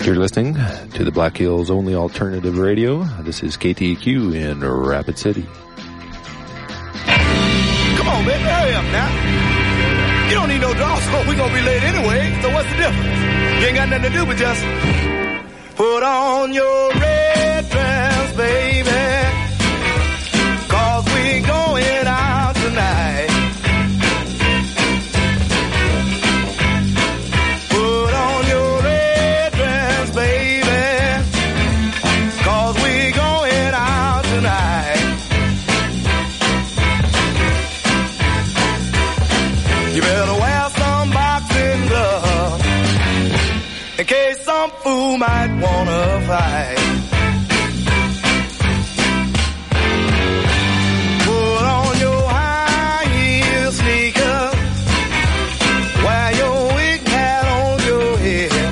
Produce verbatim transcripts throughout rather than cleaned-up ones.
You're listening to the Black Hills Only Alternative Radio. This is K T E Q in Rapid City. Come on, baby, hurry up now. You don't need no draw, so we're going to be late anyway, so what's the difference? You ain't got nothing to do but just put on your red dress, baby, 'cause we going out tonight. Put on your red dress, baby, 'cause we going out tonight. You better wear some boxing gloves in case some fool might wanna fight. Put on your high heel sneakers, wear your wig hat on your head.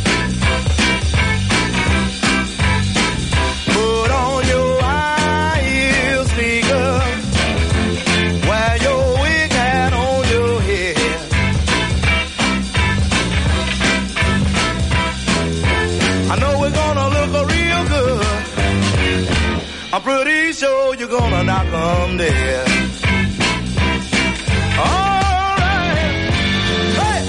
Put on your high heel sneakers, wear your wig hat on your head. I know we're gonna look real good. I'm pretty sure you're gonna knock 'em dead. All right. Hey!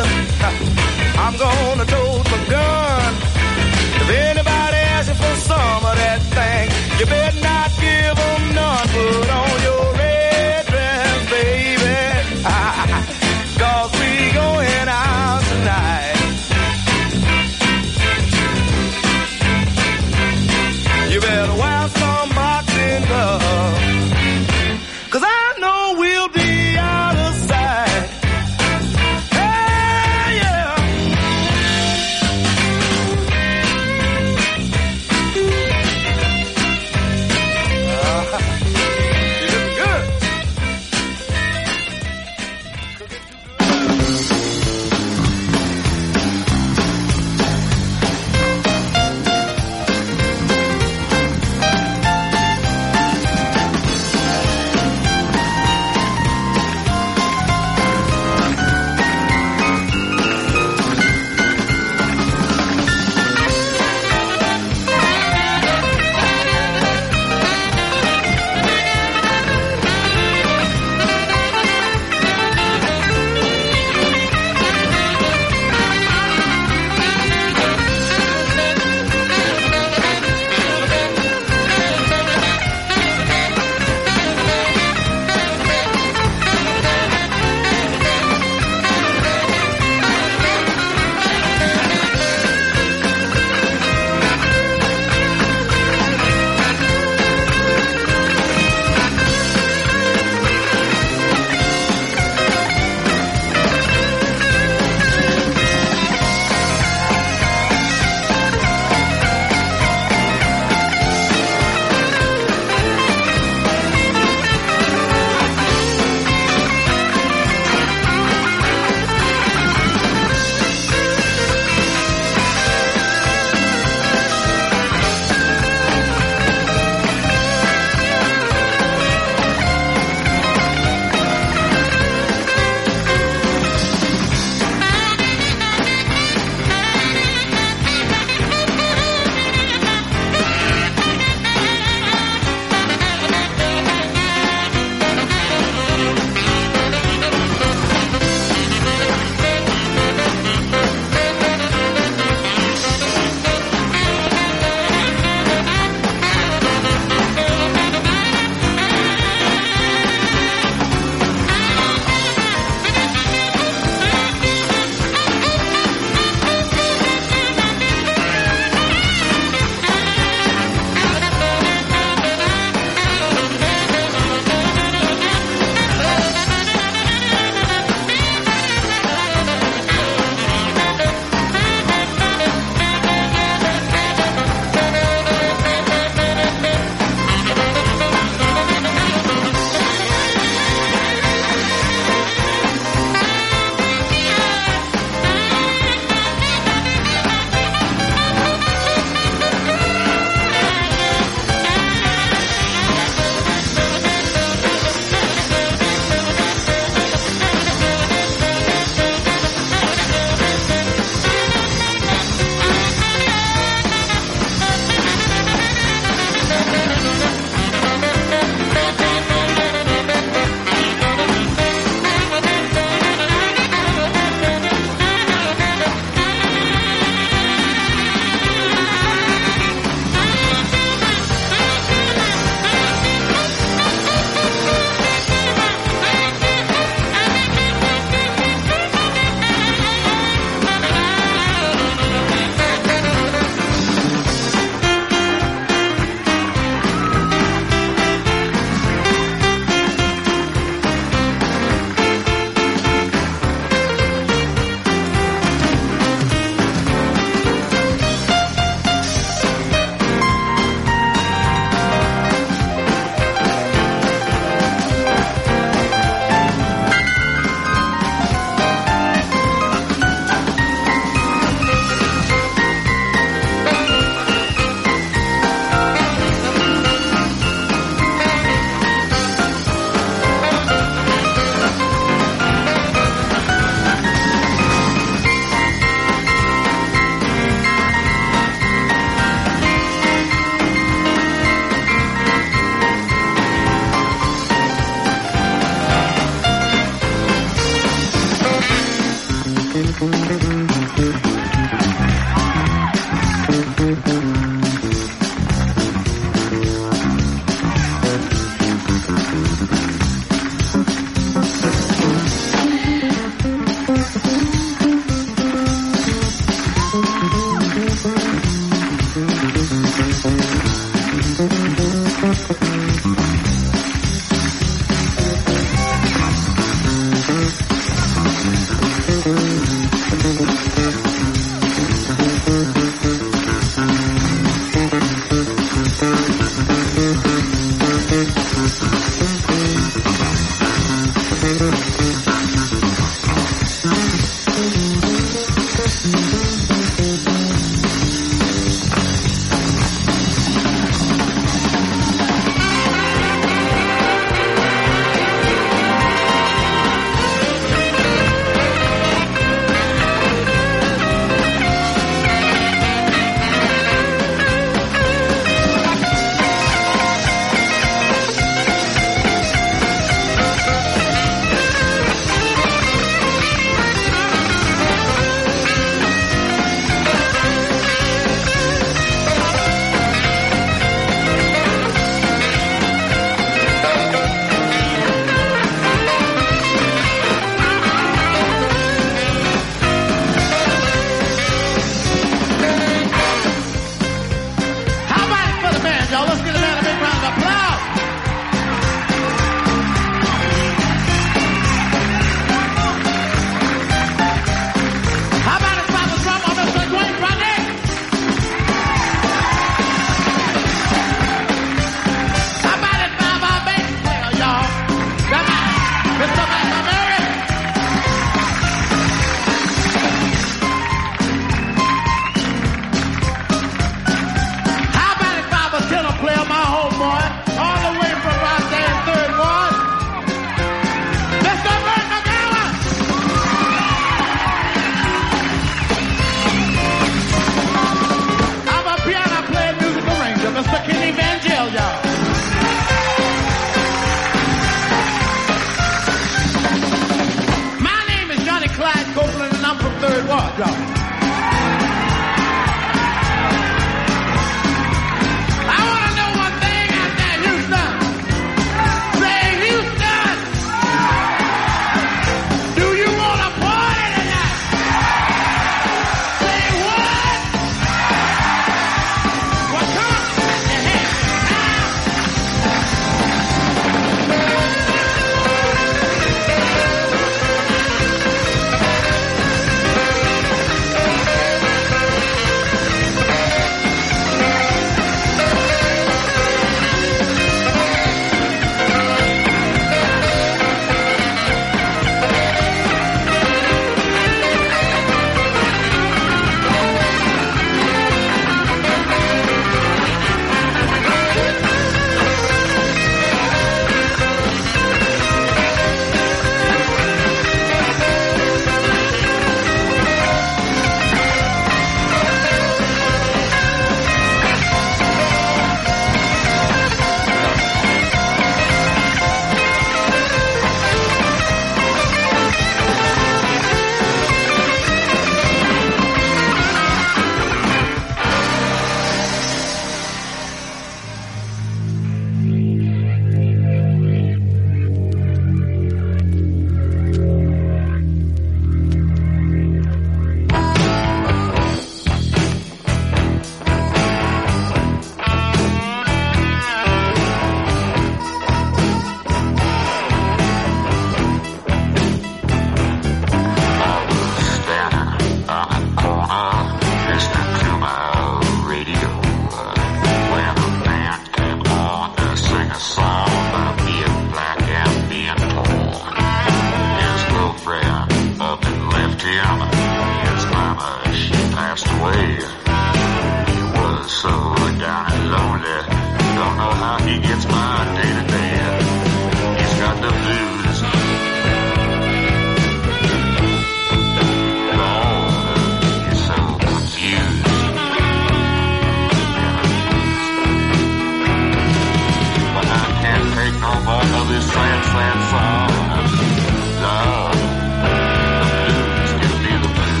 sad, sad song. Love, the blues can be the blues.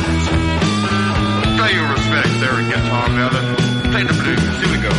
there a guitar, Melvin? Play the blues. Here we go.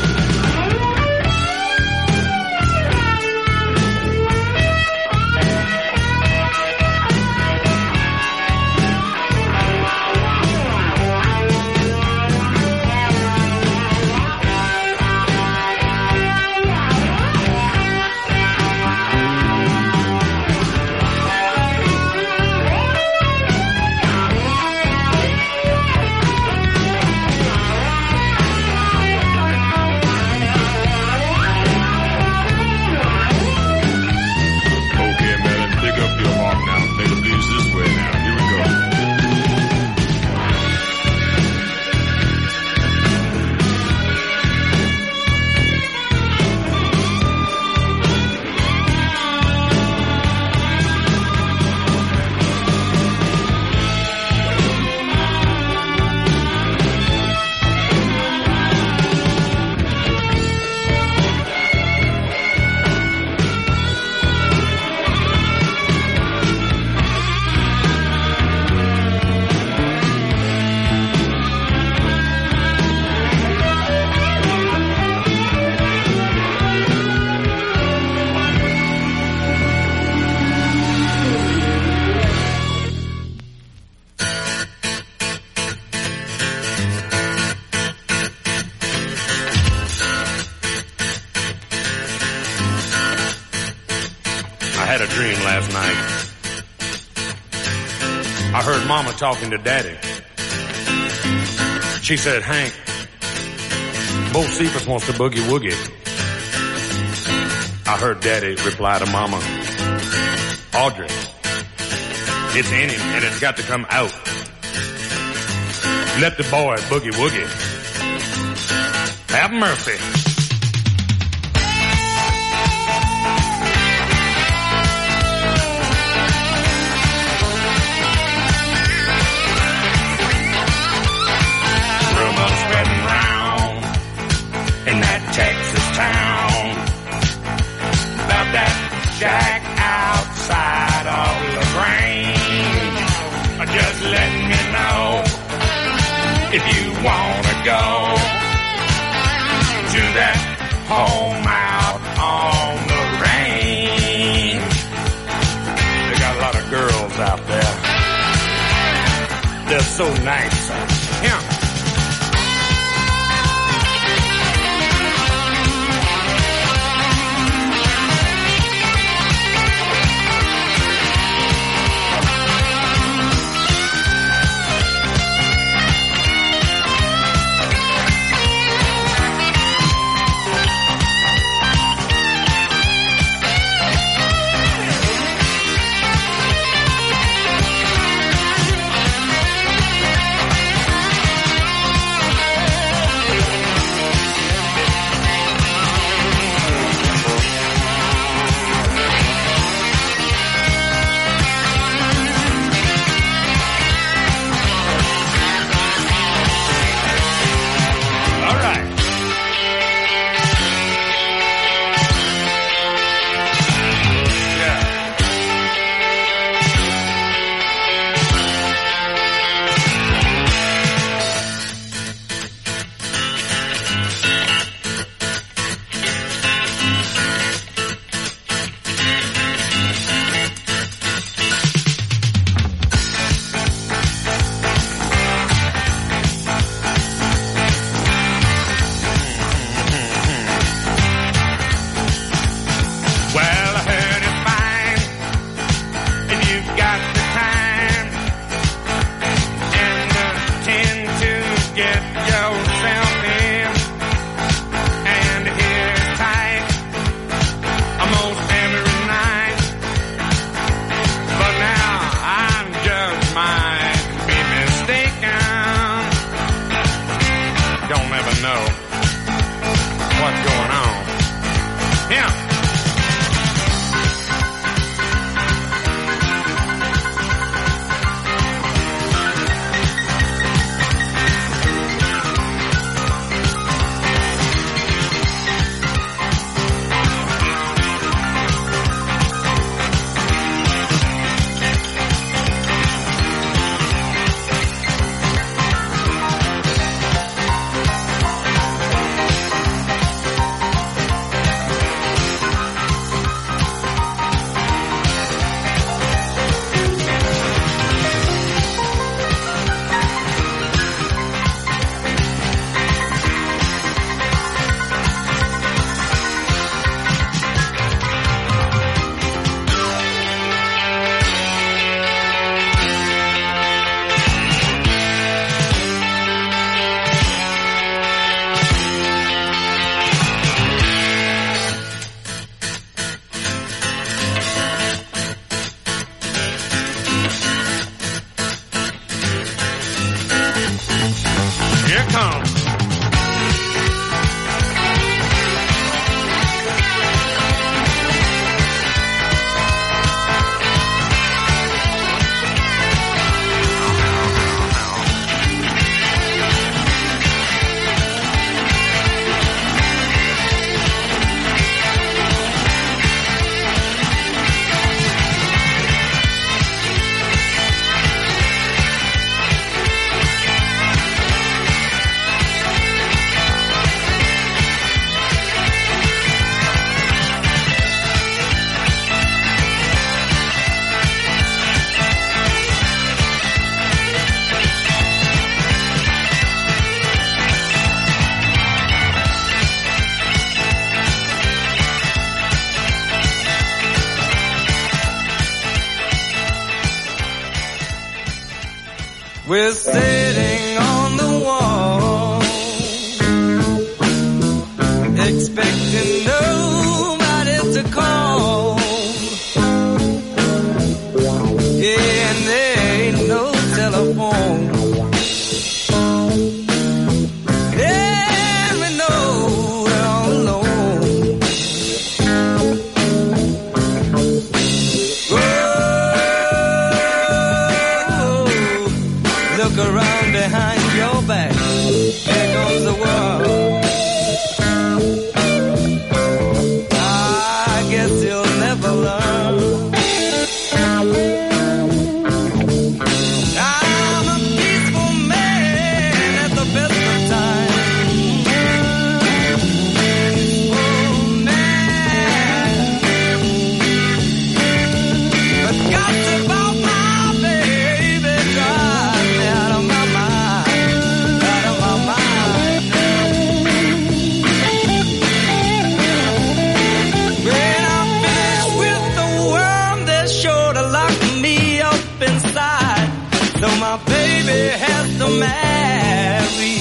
Mama talking to Daddy. She said, Hank, Bo Cephas wants to boogie woogie. I heard Daddy reply to Mama, Audrey, it's in him and it's got to come out. Let the boy boogie woogie. Have mercy. Spreading round in that Texas town about that shack outside of LaGrange. Just letting me know if you wanna go to that home out on the range. They got a lot of girls out there. They're so nice. Yeah. Here it comes. We're sitting on the wall, expecting nobody to call. Yeah, and there ain't no telephone. And we know we're all alone. Look around behind your back. Here comes the world. I guess you'll never learn. I'm a peaceful man at the best of times. Peaceful man. But gossip about my baby drives me out of my mind, out of my mind. When I'm finished with the worm, they're sure to lock me up inside. So my baby has to marry.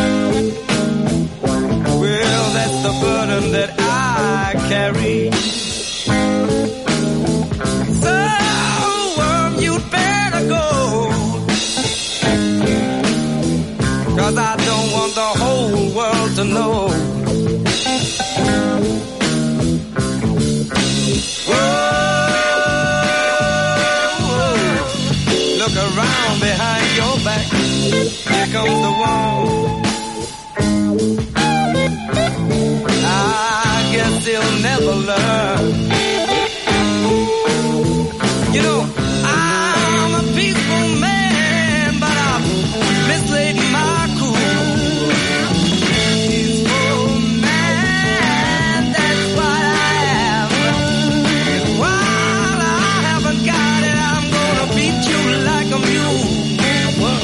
Well, that's the burden that I carry. So, worm, you'd better go. 'Cause I don't want the whole world to know. Whoa, look around behind your back. Here comes the world. I guess he'll never learn. You know, I'm a peaceful man, but I've mislaid my cool. Peaceful man, that's what I am. And while I haven't got it, I'm gonna beat you like a mule. Whoa.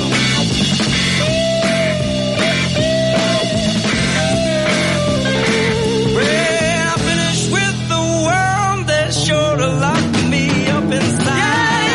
When I finish with the world, they're sure to lock me up inside.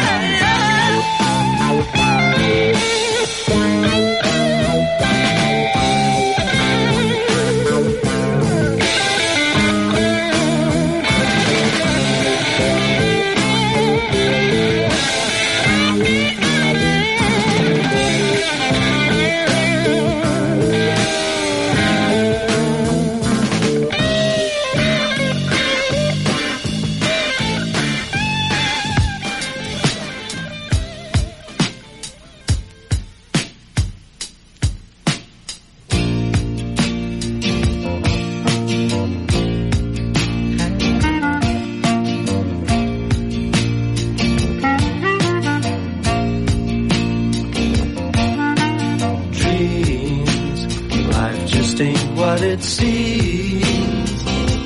Dreams, life just ain't what it seems.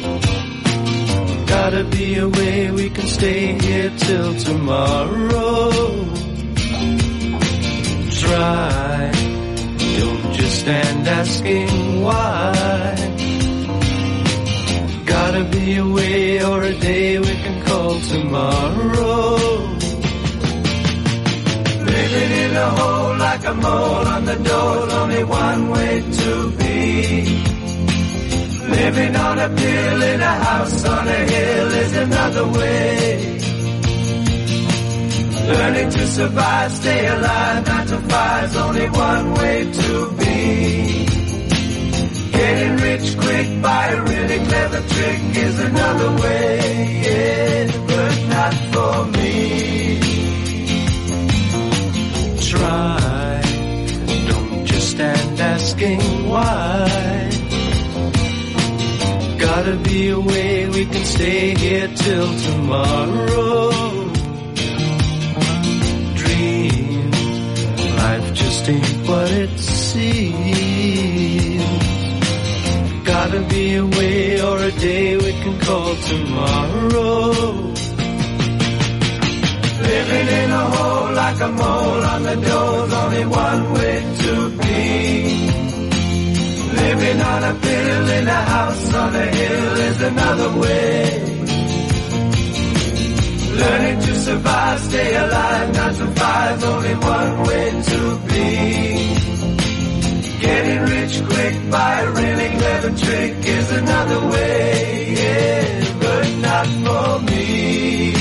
Gotta be a way we can stay here till tomorrow. Try, don't just stand asking why. Gotta be a way or a day we can call tomorrow. Living in a hole like a mole on the door, only one way to be. Living on a pill in a house on a hill is another way. Learning to survive, stay alive, nine to five's only one way to be. by a really clever trick is another way, yeah, but not for me. Try, don't just stand asking why. Gotta be a way we can stay here till tomorrow. Dreams, life just ain't what it seems. Gotta be a way or a day we can call tomorrow. Living in a hole like a mole on the door's only one way to be. Living on a pill in a house on a hill is another way. Learning to survive, stay alive, not survive, only one way to be. Getting rich quick by a really clever trick is another way, yeah, but not for me.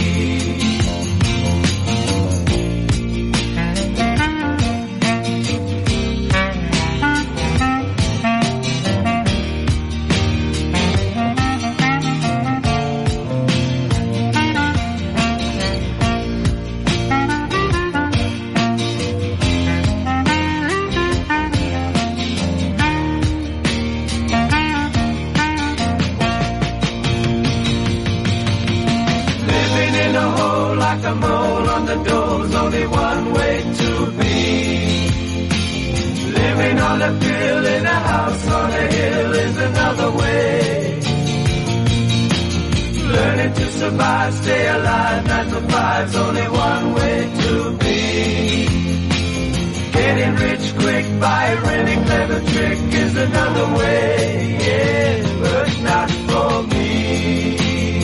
Like a mole on the door's only one way to be. Living on a pill in a house on a hill is another way. Learning to survive, stay alive, nine to five's only one way to be. Getting rich quick by a really clever trick is another way, yeah, but not for me.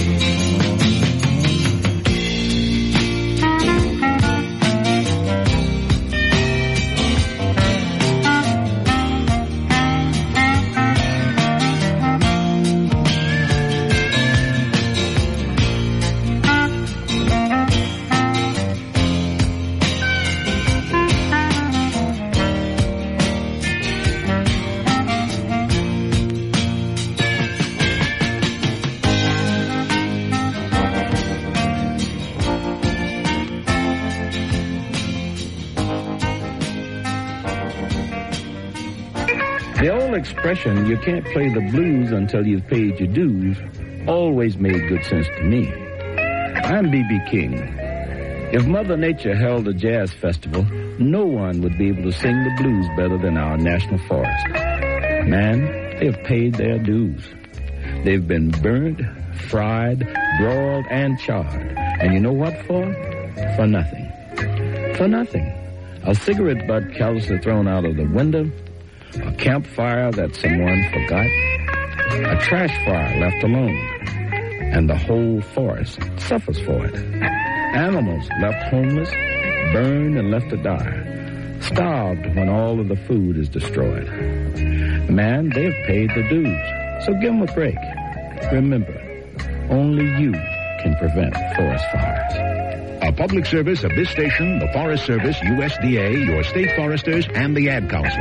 The old expression, you can't play the blues until you've paid your dues, always made good sense to me. I'm B B King. If Mother Nature held a jazz festival, no one would be able to sing the blues better than our national forest. Man, they've paid their dues. They've been burnt, fried, broiled, and charred. And you know what for? For nothing. For nothing. A cigarette butt carelessly thrown out of the window, a campfire that someone forgot, a trash fire left alone, and the whole forest suffers for it. Animals left homeless, burned and left to die, starved when all of the food is destroyed. Man, they've paid the dues, so give them a break. Remember, only you can prevent forest fires. A public service of this station, the Forest Service, U S D A, your state foresters, and the Ad Council.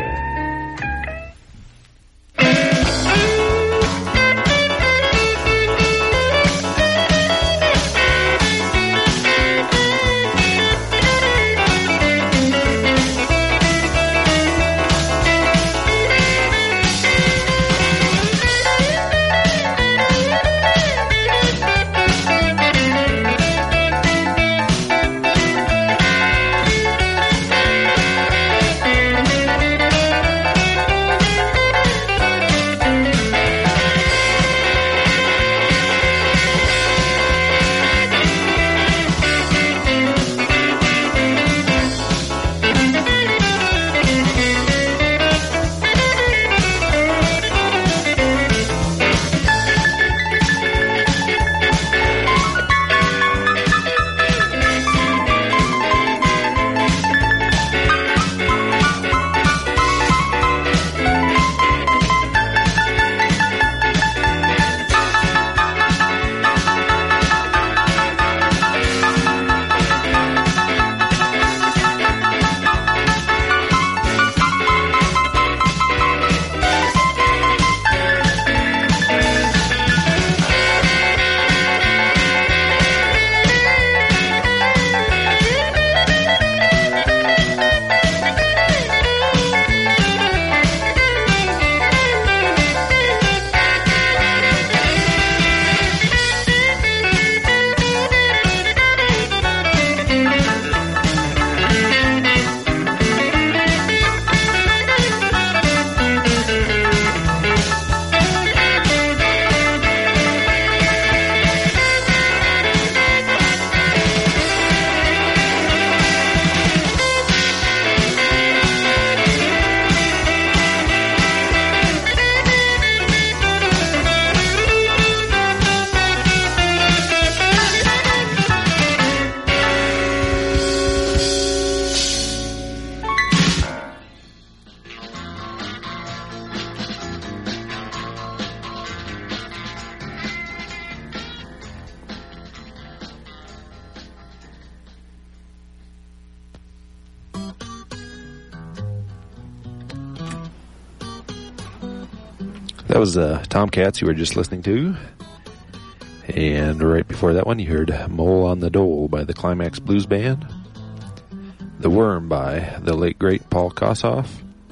That was uh, Tomcats you were just listening to. And right before that one, you heard Mole on the Dole by the Climax Blues Band. The Worm by the late, great Paul Kossoff.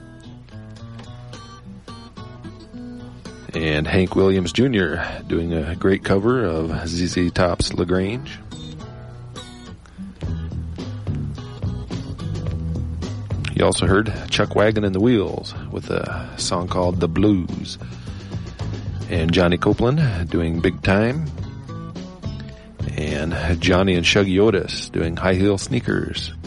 And Hank Williams Junior doing a great cover of Z Z Top's LaGrange. You also heard Chuck Wagon and the Wheels with a song called The Blues. And Johnny Copeland doing Big Time. And Johnny and Shuggy Otis doing High Heel Sneakers.